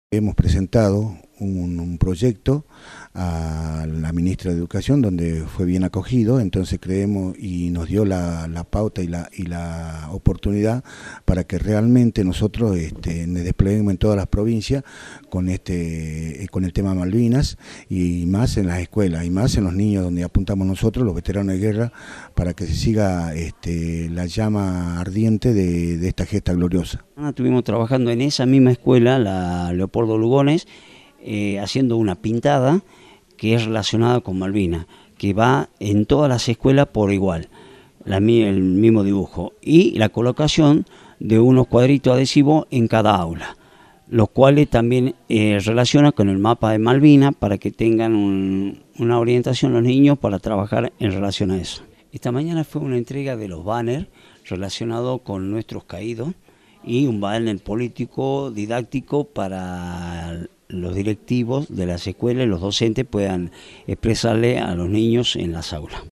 Hemos presentado un proyecto a la ministra de Educación donde fue bien acogido, entonces creemos y nos dio la pauta y la oportunidad para que realmente nosotros nos despleguemos en todas las provincias con el tema Malvinas y más en las escuelas y más en los niños donde apuntamos nosotros, los veteranos de guerra, para que se siga la llama ardiente de esta gesta gloriosa. Estuvimos trabajando en esa misma escuela, la Leopoldo Lugones, haciendo una pintada que es relacionada con Malvinas, que va en todas las escuelas por igual, el mismo dibujo, y la colocación de unos cuadritos adhesivos en cada aula, los cuales también relacionan con el mapa de Malvinas para que tengan una orientación los niños para trabajar en relación a eso. Esta mañana fue una entrega de los banners relacionados con nuestros caídos y un banner político didáctico para los directivos de las escuelas y los docentes puedan expresarle a los niños en las aulas.